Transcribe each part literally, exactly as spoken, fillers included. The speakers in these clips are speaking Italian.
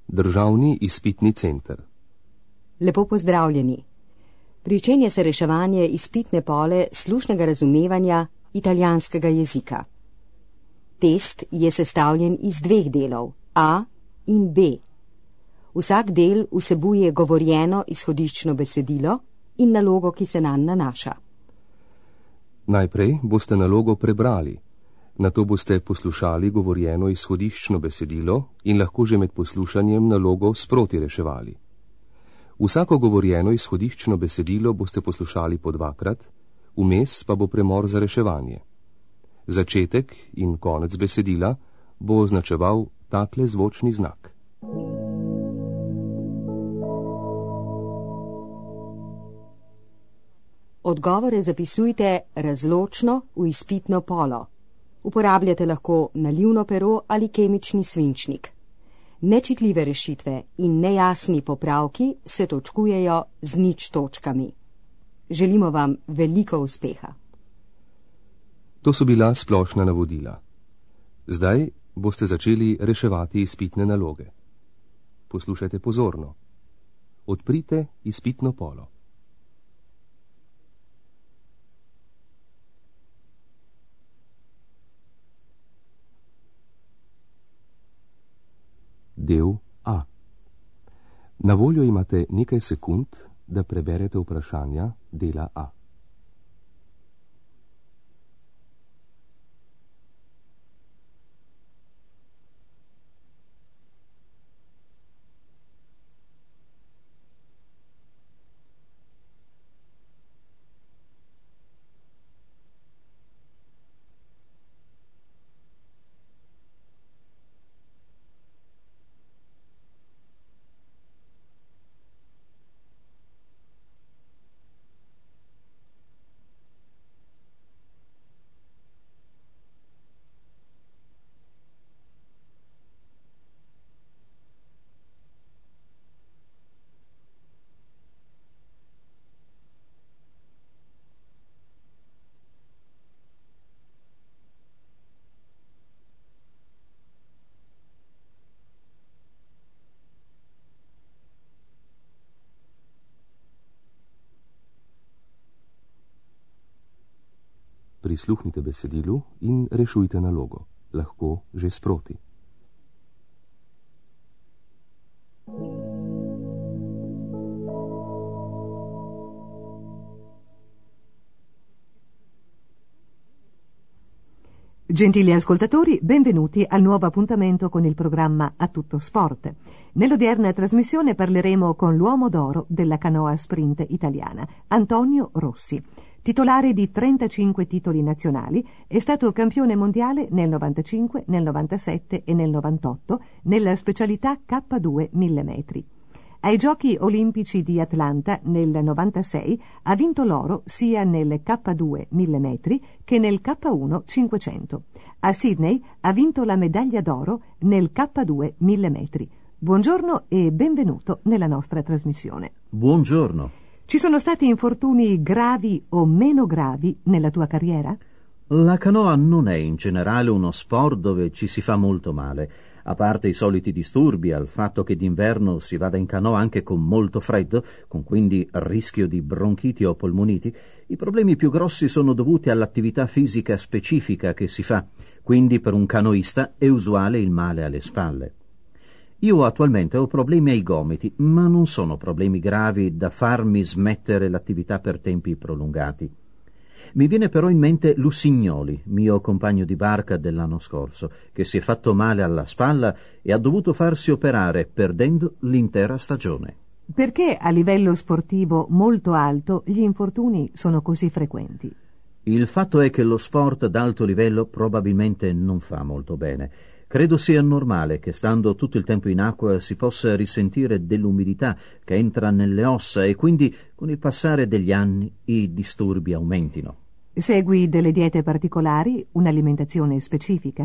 Državni izpitni center. Lepo pozdravljeni. Pričenja se reševanje izpitne pole slušnega razumevanja italijanskega jezika. Test je sestavljen iz dveh delov, A in B. Vsak del vsebuje govorjeno izhodiščno besedilo in nalogo, ki se nanj nanaša. Najprej boste nalogo prebrali, nato boste poslušali govorjeno izhodiščno besedilo in lahko že med poslušanjem nalogo sproti reševali. Vsako govorjeno izhodiščno besedilo boste poslušali po dvakrat, vmes pa bo premor za reševanje. Začetek in konec besedila bo označeval takle zvočni znak. Odgovore zapisujte razločno v izpitno polo. Uporabljate lahko nalivno pero ali kemični svinčnik. Nečitljive rešitve in nejasni popravki se točkujejo z nič točkami. Želimo vam veliko uspeha. To so bila splošna navodila. Zdaj boste začeli reševati izpitne naloge. Poslušajte pozorno. Odprite izpitno polo. Del A. Na voljo imate nekaj sekund, da preberete vprašanja dela A. Prisluhnite besedilu in rešujte nalogo, lahko že sproti. Gentili ascoltatori, benvenuti al nuovo appuntamento con il programma A Tutto Sport. Nell'odierna trasmissione parleremo con l'uomo d'oro della canoa sprint italiana, Antonio Rossi. Titolare di trentacinque titoli nazionali, è stato campione mondiale nel novantacinque, nel novantasette e nel novantotto nella specialità K due mille metri. Ai Giochi Olimpici di Atlanta nel novantasei ha vinto l'oro sia nel K due mille metri che nel K uno cinquecento. A Sydney ha vinto la medaglia d'oro nel K due mille metri. Buongiorno e benvenuto nella nostra trasmissione. Buongiorno. Ci sono stati infortuni gravi o meno gravi nella tua carriera? La canoa non è in generale uno sport dove ci si fa molto male. A parte i soliti disturbi al fatto che d'inverno si vada in canoa anche con molto freddo, con quindi rischio di bronchiti o polmoniti, i problemi più grossi sono dovuti all'attività fisica specifica che si fa, quindi per un canoista è usuale il male alle spalle. Io attualmente ho problemi ai gomiti, ma non sono problemi gravi da farmi smettere l'attività per tempi prolungati. Mi viene però in mente Lusignoli, mio compagno di barca dell'anno scorso, che si è fatto male alla spalla e ha dovuto farsi operare, perdendo l'intera stagione. Perché a livello sportivo molto alto gli infortuni sono così frequenti? Il fatto è che lo sport d'alto livello probabilmente non fa molto bene. Credo sia normale che stando tutto il tempo in acqua si possa risentire dell'umidità che entra nelle ossa e quindi con il passare degli anni i disturbi aumentino. Segui delle diete particolari, un'alimentazione specifica?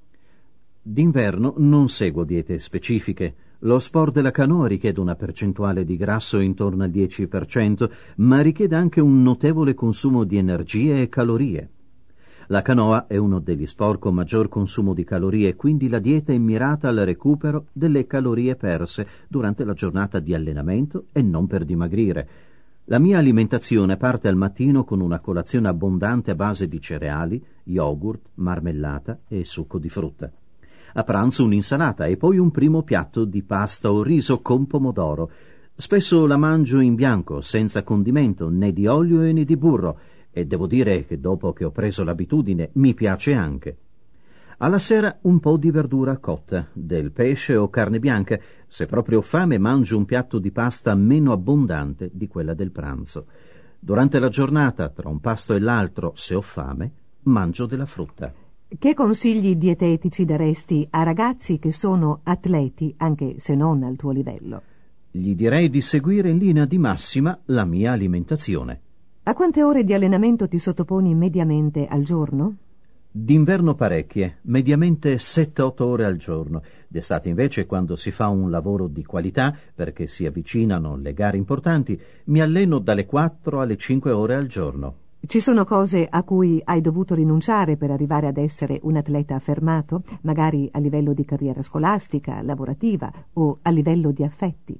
D'inverno non seguo diete specifiche. Lo sport della canoa richiede una percentuale di grasso intorno al dieci per cento, ma richiede anche un notevole consumo di energie e calorie. La canoa è uno degli sport con maggior consumo di calorie, quindi la dieta è mirata al recupero delle calorie perse durante la giornata di allenamento e non per dimagrire. La mia alimentazione parte al mattino con una colazione abbondante a base di cereali, yogurt, marmellata e succo di frutta. A pranzo un'insalata e poi un primo piatto di pasta o riso con pomodoro. Spesso la mangio in bianco, senza condimento, né di olio e né di burro, e devo dire che dopo che ho preso l'abitudine mi piace anche. Alla sera un po' di verdura cotta, del pesce o carne bianca. Se proprio ho fame mangio un piatto di pasta meno abbondante di quella del pranzo. Durante la giornata, tra un pasto e l'altro, se ho fame, mangio della frutta. Che consigli dietetici daresti a ragazzi che sono atleti, anche se non al tuo livello? Gli direi di seguire in linea di massima la mia alimentazione. A quante ore di allenamento ti sottoponi mediamente al giorno? D'inverno parecchie, mediamente sette otto ore al giorno. D'estate invece, quando si fa un lavoro di qualità, perché si avvicinano le gare importanti, mi alleno dalle quattro alle cinque ore al giorno. Ci sono cose a cui hai dovuto rinunciare per arrivare ad essere un atleta affermato, magari a livello di carriera scolastica, lavorativa o a livello di affetti?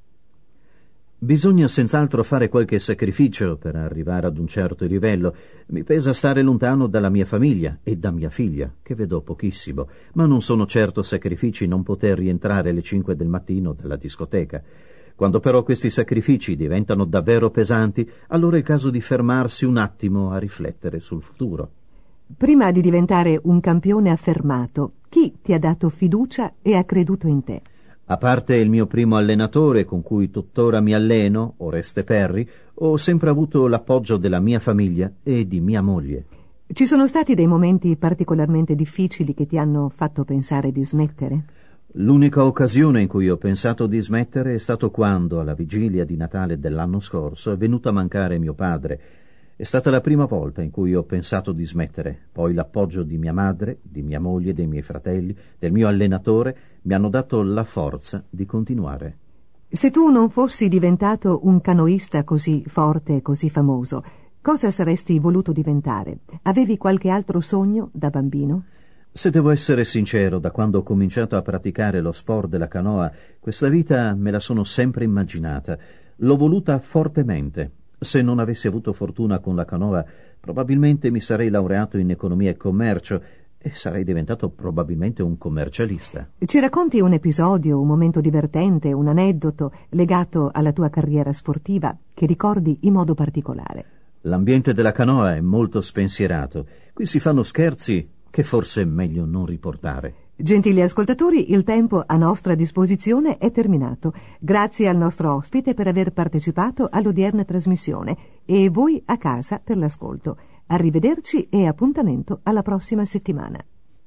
Bisogna senz'altro fare qualche sacrificio per arrivare ad un certo livello. Mi pesa stare lontano dalla mia famiglia e da mia figlia, che vedo pochissimo, ma non sono certo sacrifici non poter rientrare alle cinque del mattino dalla discoteca. Quando però questi sacrifici diventano davvero pesanti, allora è il caso di fermarsi un attimo a riflettere sul futuro. Prima di diventare un campione affermato, chi ti ha dato fiducia e ha creduto in te? A parte il mio primo allenatore con cui tuttora mi alleno, Oreste Perri, ho sempre avuto l'appoggio della mia famiglia e di mia moglie. Ci sono stati dei momenti particolarmente difficili che ti hanno fatto pensare di smettere? L'unica occasione in cui ho pensato di smettere è stato quando, alla vigilia di Natale dell'anno scorso, è venuto a mancare mio padre. È stata la prima volta in cui ho pensato di smettere. Poi l'appoggio di mia madre, di mia moglie, dei miei fratelli, del mio allenatore mi hanno dato la forza di continuare. Se tu non fossi diventato un canoista così forte e così famoso, cosa saresti voluto diventare? Avevi qualche altro sogno da bambino? Se devo essere sincero, da quando ho cominciato a praticare lo sport della canoa, questa vita me la sono sempre immaginata. L'ho voluta fortemente. Se non avessi avuto fortuna con la canoa, probabilmente mi sarei laureato in economia e commercio e sarei diventato probabilmente un commercialista. Ci racconti un episodio, un momento divertente, un aneddoto legato alla tua carriera sportiva che ricordi in modo particolare? L'ambiente della canoa è molto spensierato. Qui si fanno scherzi che forse è meglio non riportare. Gentili ascoltatori, il tempo a nostra disposizione è terminato. Grazie al nostro ospite per aver partecipato all'odierna trasmissione e voi a casa per l'ascolto. Arrivederci e appuntamento alla prossima settimana.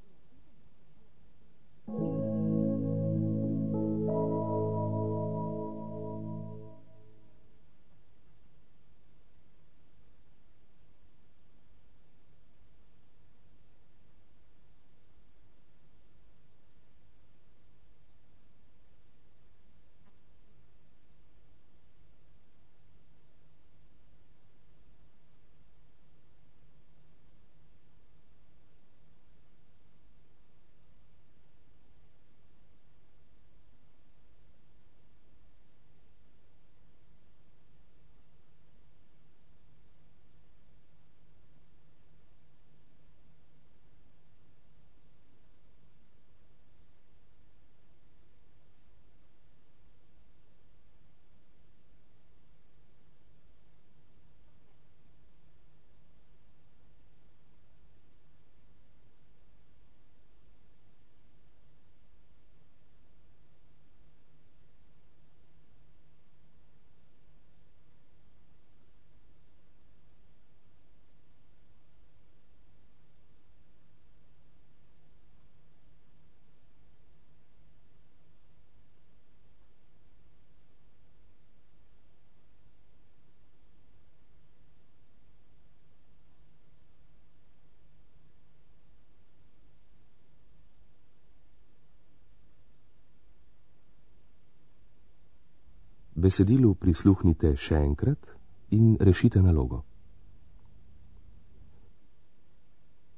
Besedilu prisluhnite še enkrat in rešite nalogo.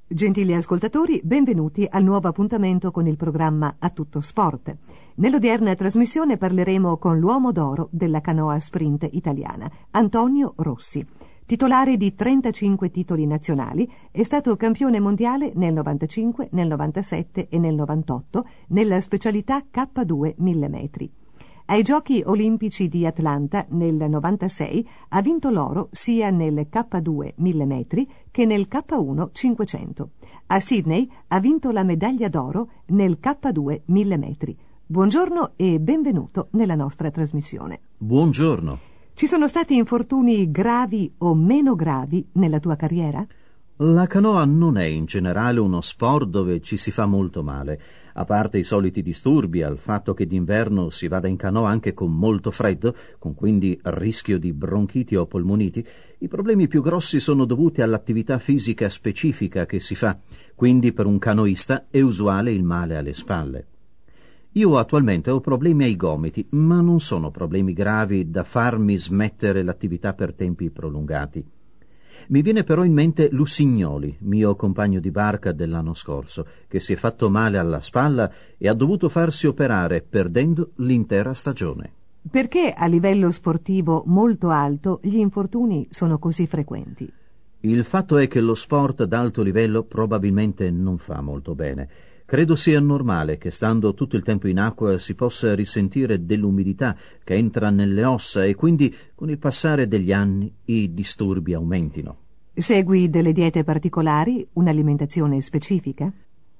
Gentili ascoltatori, benvenuti al nuovo appuntamento con il programma A Tutto Sport. Nell'odierna trasmissione parleremo con l'uomo d'oro della canoa sprint italiana, Antonio Rossi. Titolare di trentacinque titoli nazionali, è stato campione mondiale nel novantacinque, nel novantasette e nel novantotto nella specialità K due mille metri. Ai Giochi Olimpici di Atlanta nel novantasei ha vinto l'oro sia nel K due mille metri che nel K uno cinquecento. A Sydney ha vinto la medaglia d'oro nel K due mille metri. Buongiorno e benvenuto nella nostra trasmissione. Buongiorno. Ci sono stati infortuni gravi o meno gravi nella tua carriera? La canoa non è in generale uno sport dove ci si fa molto male, a parte i soliti disturbi al fatto che d'inverno si vada in canoa anche con molto freddo, con quindi rischio di bronchiti o polmoniti. I problemi più grossi sono dovuti all'attività fisica specifica che si fa, quindi per un canoista è usuale il male alle spalle. Io attualmente ho problemi ai gomiti, ma non sono problemi gravi da farmi smettere l'attività per tempi prolungati. Mi viene però in mente Lusignoli, mio compagno di barca dell'anno scorso, che si è fatto male alla spalla e ha dovuto farsi operare, perdendo l'intera stagione. Perché a livello sportivo molto alto gli infortuni sono così frequenti? Il fatto è che lo sport ad alto livello probabilmente non fa molto bene. Credo sia normale che stando tutto il tempo in acqua si possa risentire dell'umidità che entra nelle ossa e quindi con il passare degli anni i disturbi aumentino. Segui delle diete particolari, un'alimentazione specifica?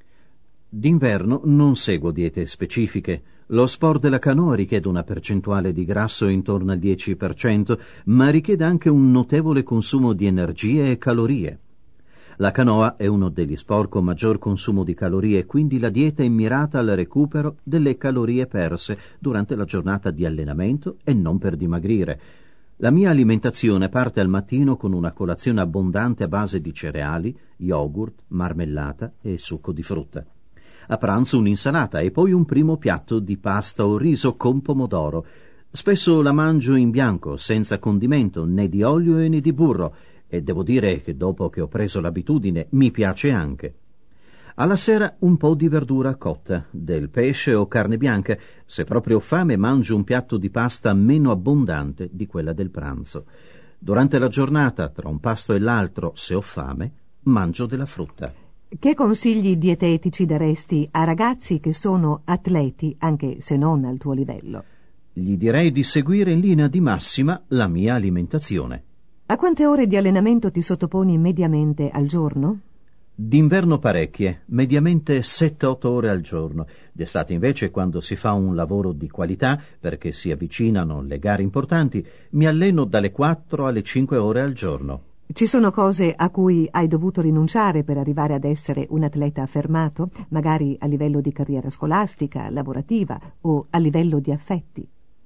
D'inverno non seguo diete specifiche. Lo sport della canoa richiede una percentuale di grasso intorno al dieci per cento, ma richiede anche un notevole consumo di energie e calorie. La canoa è uno degli sport con maggior consumo di calorie, quindi la dieta è mirata al recupero delle calorie perse durante la giornata di allenamento e non per dimagrire. La mia alimentazione parte al mattino con una colazione abbondante a base di cereali, yogurt, marmellata e succo di frutta. A pranzo un'insalata e poi un primo piatto di pasta o riso con pomodoro. Spesso la mangio in bianco, senza condimento, né di olio e né di burro, e devo dire che dopo che ho preso l'abitudine mi piace anche. Alla sera un po' di verdura cotta, del pesce o carne bianca. Se proprio ho fame mangio un piatto di pasta meno abbondante di quella del pranzo. Durante la giornata, tra un pasto e l'altro, se ho fame, mangio della frutta. Che consigli dietetici daresti a ragazzi che sono atleti, anche se non al tuo livello? Gli direi di seguire in linea di massima la mia alimentazione. A quante ore di allenamento ti sottoponi mediamente al giorno? D'inverno parecchie, mediamente sette otto ore al giorno. D'estate invece, quando si fa un lavoro di qualità, perché si avvicinano le gare importanti, mi alleno dalle quattro alle cinque ore al giorno. Ci sono cose a cui hai dovuto rinunciare per arrivare ad essere un atleta affermato, magari a livello di carriera scolastica, lavorativa o a livello di affetti?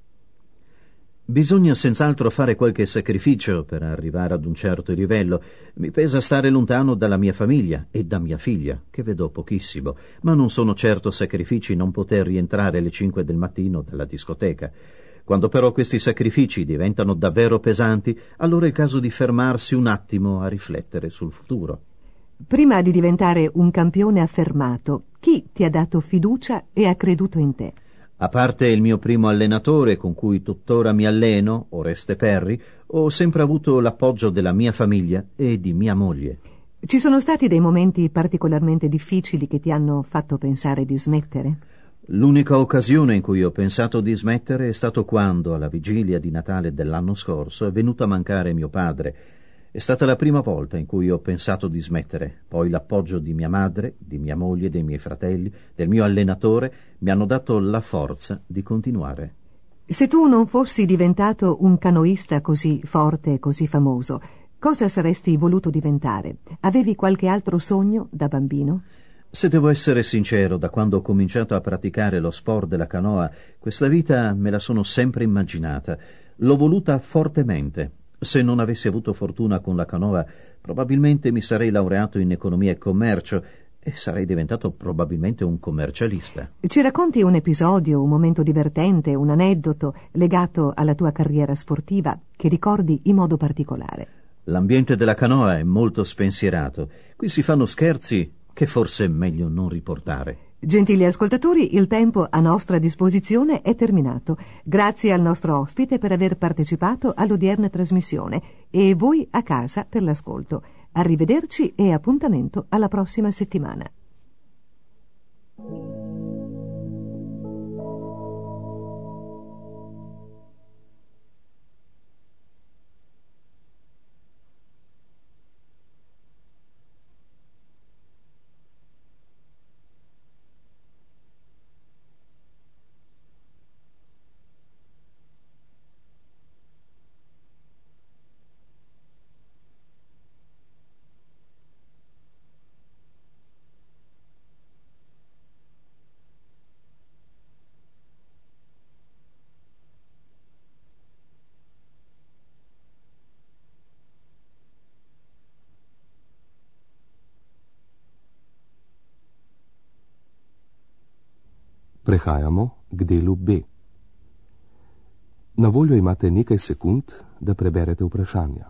Bisogna senz'altro fare qualche sacrificio per arrivare ad un certo livello. Mi pesa stare lontano dalla mia famiglia e da mia figlia, che vedo pochissimo, ma non sono certo sacrifici non poter rientrare alle cinque del mattino dalla discoteca. Quando però questi sacrifici diventano davvero pesanti, allora è il caso di fermarsi un attimo a riflettere sul futuro. Prima di diventare un campione affermato, chi ti ha dato fiducia e ha creduto in te? A parte il mio primo allenatore con cui tuttora mi alleno, Oreste Perri, ho sempre avuto l'appoggio della mia famiglia e di mia moglie. Ci sono stati dei momenti particolarmente difficili che ti hanno fatto pensare di smettere? L'unica occasione in cui ho pensato di smettere è stato quando, alla vigilia di Natale dell'anno scorso, è venuto a mancare mio padre. È stata la prima volta in cui ho pensato di smettere. Poi l'appoggio di mia madre, di mia moglie, dei miei fratelli, del mio allenatore mi hanno dato la forza di continuare. Se tu non fossi diventato un canoista così forte e così famoso, cosa saresti voluto diventare? Avevi qualche altro sogno da bambino? Se devo essere sincero, da quando ho cominciato a praticare lo sport della canoa, questa vita me la sono sempre immaginata. L'ho voluta fortemente. Se non avessi avuto fortuna con la canoa, probabilmente mi sarei laureato in economia e commercio e sarei diventato probabilmente un commercialista. Ci racconti un episodio, un momento divertente, un aneddoto legato alla tua carriera sportiva che ricordi in modo particolare? L'ambiente della canoa è molto spensierato. Qui si fanno scherzi che forse è meglio non riportare. Gentili ascoltatori, il tempo a nostra disposizione è terminato. Grazie al nostro ospite per aver partecipato all'odierna trasmissione e voi a casa per l'ascolto. Arrivederci e appuntamento alla prossima settimana. Prehajamo k delu B. Na voljo imate nekaj sekund, da preberete vprašanja.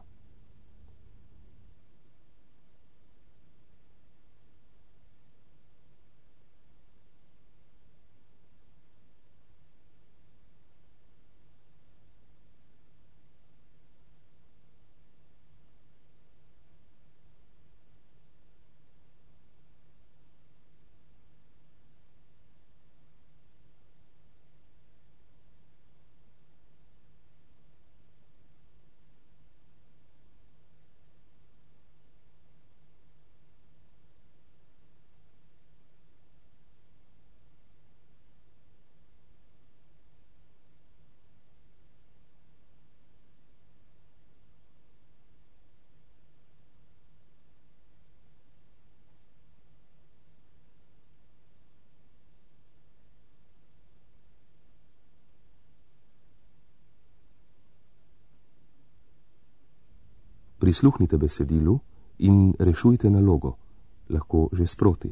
Prisluhnite besedilu in rešujte nalogo, lahko že sproti.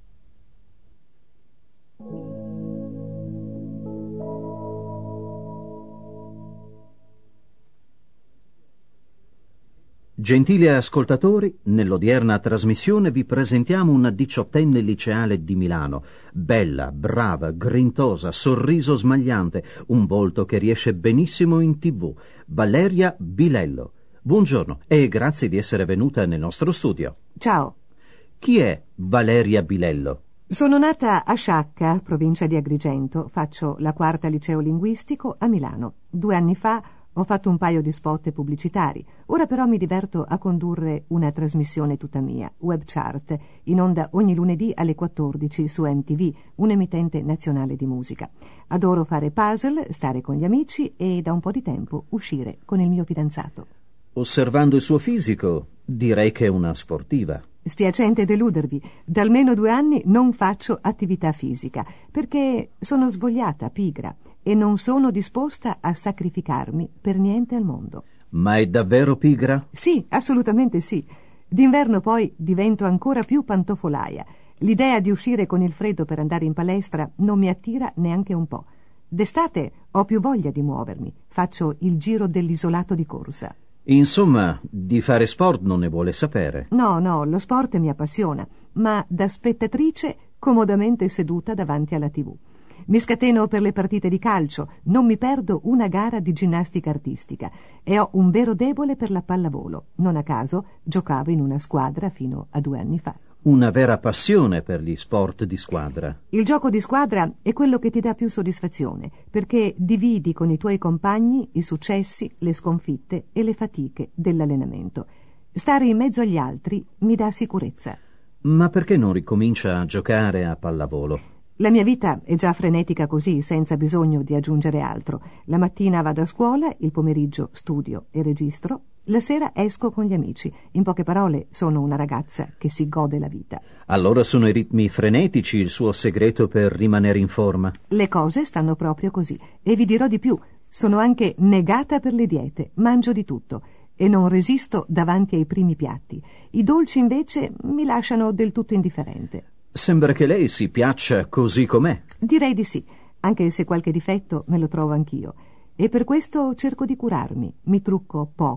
Gentili ascoltatori, nell'odierna trasmissione vi presentiamo una diciottenne liceale di Milano, bella, brava, grintosa, sorriso smagliante, un volto che riesce benissimo in tivù, Valeria Bilello. Buongiorno e grazie di essere venuta nel nostro studio. Ciao. Chi è Valeria Bilello? Sono nata a Sciacca, provincia di Agrigento. Faccio la quarta liceo linguistico a Milano. Due anni fa ho fatto un paio di spot pubblicitari. Ora però mi diverto a condurre una trasmissione tutta mia, Web Chart, in onda ogni lunedì alle quattordici su M T V, un'emittente nazionale di musica. Adoro fare puzzle, stare con gli amici e da un po' di tempo uscire con il mio fidanzato. Osservando il suo fisico, direi che è una sportiva. Spiacente deludervi, da almeno due anni non faccio attività fisica, perché sono svogliata, pigra, e non sono disposta a sacrificarmi per niente al mondo. Ma è davvero pigra? Sì, assolutamente sì. D'inverno poi divento ancora più pantofolaia. L'idea di uscire con il freddo per andare in palestra non mi attira neanche un po'. D'estate ho più voglia di muovermi, faccio il giro dell'isolato di corsa. Insomma, di fare sport non ne vuole sapere. No, no, lo sport mi appassiona, ma da spettatrice comodamente seduta davanti alla tivù. Mi scateno per le partite di calcio, non mi perdo una gara di ginnastica artistica e ho un vero debole per la pallavolo. Non a caso giocavo in una squadra fino a due anni fa. Una vera passione per gli sport di squadra. Il gioco di squadra è quello che ti dà più soddisfazione, perché dividi con i tuoi compagni i successi, le sconfitte e le fatiche dell'allenamento. Stare in mezzo agli altri mi dà sicurezza. Ma perché non ricomincia a giocare a pallavolo? La mia vita è già frenetica così, senza bisogno di aggiungere altro. La mattina vado a scuola, il pomeriggio studio e registro, la sera esco con gli amici. In poche parole, sono una ragazza che si gode la vita. Allora sono i ritmi frenetici il suo segreto per rimanere in forma? Le cose stanno proprio così. E vi dirò di più, sono anche negata per le diete, mangio di tutto e non resisto davanti ai primi piatti. I dolci invece mi lasciano del tutto indifferente. Sembra che lei si piaccia così com'è. Direi di sì, anche se qualche difetto me lo trovo anch'io. E per questo cerco di curarmi. Mi trucco poco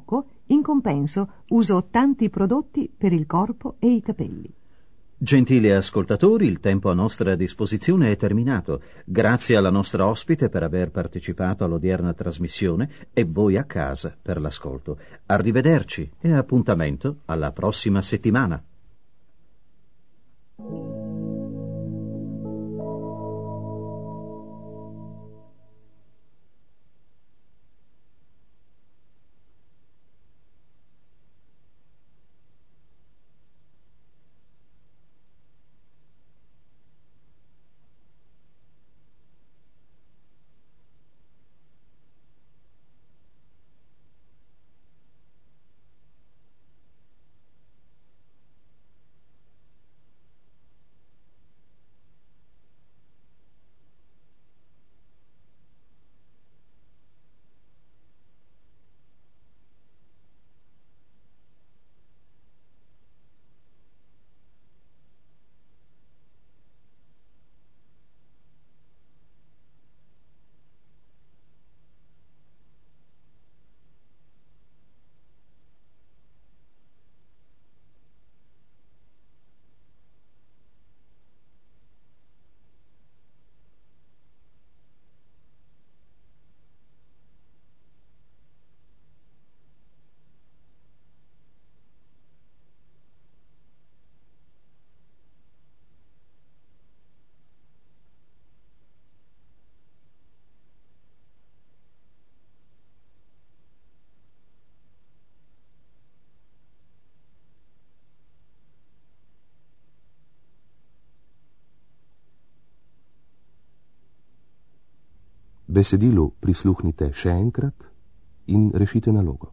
In compenso uso tanti prodotti per il corpo e i capelli. Gentili ascoltatori, il tempo a nostra disposizione è terminato. Grazie alla nostra ospite per aver partecipato all'odierna trasmissione e voi a casa per l'ascolto. Arrivederci e appuntamento alla prossima settimana. Besedilu prisluhnite še enkrat in rešite nalogo.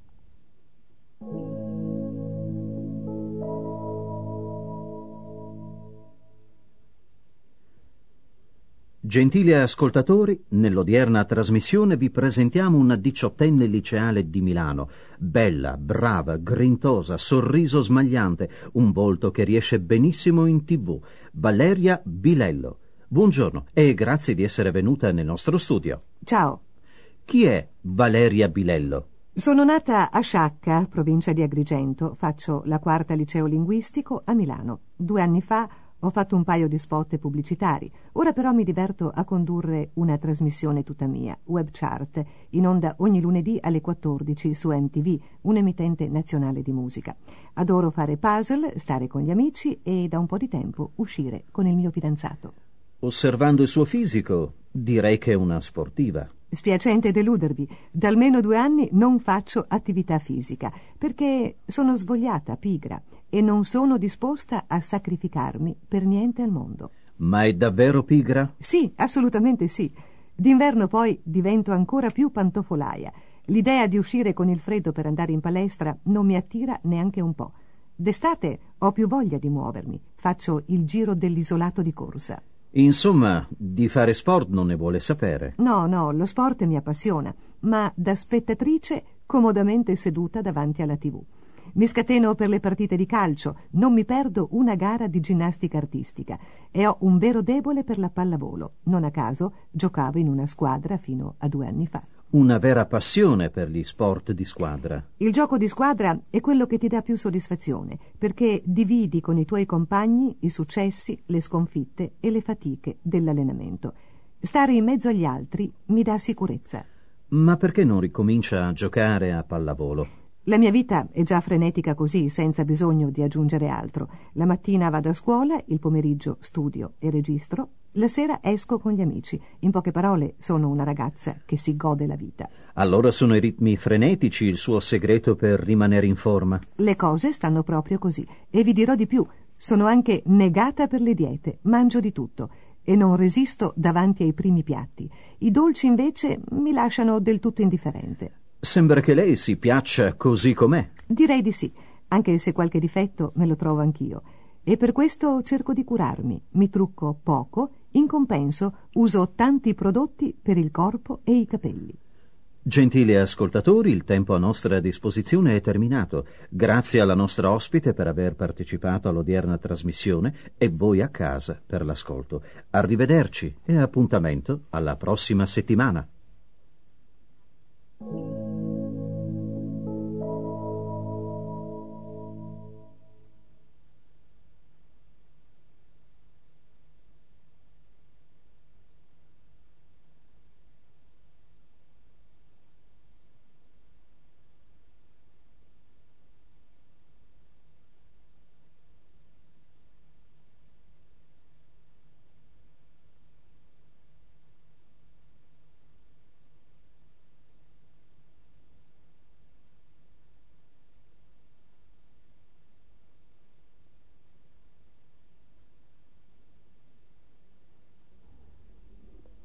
Gentili ascoltatori, nell'odierna trasmissione vi presentiamo una diciottenne liceale di Milano, bella, brava, grintosa, sorriso smagliante, un volto che riesce benissimo in tivù, Valeria Bilello. Buongiorno e grazie di essere venuta nel nostro studio. Ciao. Chi è Valeria Bilello? Sono nata a Sciacca, provincia di Agrigento. Faccio la quarta liceo linguistico a Milano. Due anni fa ho fatto un paio di spot pubblicitari. Ora però mi diverto a condurre una trasmissione tutta mia, Web Chart, in onda ogni lunedì alle quattordici su M T V, un'emittente nazionale di musica. Adoro fare puzzle, stare con gli amici e da un po' di tempo uscire con il mio fidanzato. Osservando il suo fisico, direi che è una sportiva. Spiacente deludervi, da almeno due anni non faccio attività fisica, perché sono svogliata, pigra, e non sono disposta a sacrificarmi per niente al mondo. Ma è davvero pigra? Sì, assolutamente sì. D'inverno poi divento ancora più pantofolaia. L'idea di uscire con il freddo per andare in palestra non mi attira neanche un po'. D'estate ho più voglia di muovermi, faccio il giro dell'isolato di corsa. Insomma, di fare sport non ne vuole sapere. No, no, lo sport mi appassiona, ma da spettatrice comodamente seduta davanti alla tivù. Mi scateno per le partite di calcio, non mi perdo una gara di ginnastica artistica e ho un vero debole per la pallavolo. Non a caso giocavo in una squadra fino a due anni fa. Una vera passione per gli sport di squadra. Il gioco di squadra è quello che ti dà più soddisfazione, perché dividi con i tuoi compagni i successi, le sconfitte e le fatiche dell'allenamento. Stare in mezzo agli altri mi dà sicurezza. Ma perché non ricomincia a giocare a pallavolo? La mia vita è già frenetica così, senza bisogno di aggiungere altro. La mattina vado a scuola, il pomeriggio studio e registro, la sera esco con gli amici. In poche parole, sono una ragazza che si gode la vita. Allora sono i ritmi frenetici il suo segreto per rimanere in forma? Le cose stanno proprio così. E vi dirò di più, sono anche negata per le diete, mangio di tutto e non resisto davanti ai primi piatti. I dolci invece mi lasciano del tutto indifferente. Sembra che lei si piaccia così com'è. Direi di sì, anche se qualche difetto me lo trovo anch'io. E per questo cerco di curarmi. Mi trucco poco, in compenso uso tanti prodotti per il corpo e i capelli. Gentili ascoltatori, il tempo a nostra disposizione è terminato. Grazie alla nostra ospite per aver partecipato all'odierna trasmissione e voi a casa per l'ascolto. Arrivederci e appuntamento alla prossima settimana.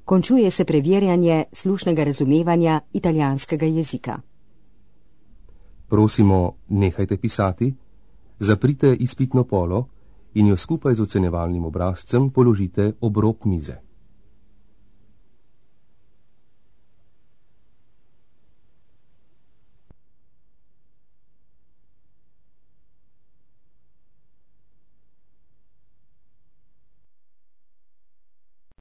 Končuje se preverjanje slušnega razumevanja italijanskega jezika. Prosimo, nehajte pisati, zaprite izpitno polo in jo skupaj z ocenjevalnim obrazcem položite ob rob mize.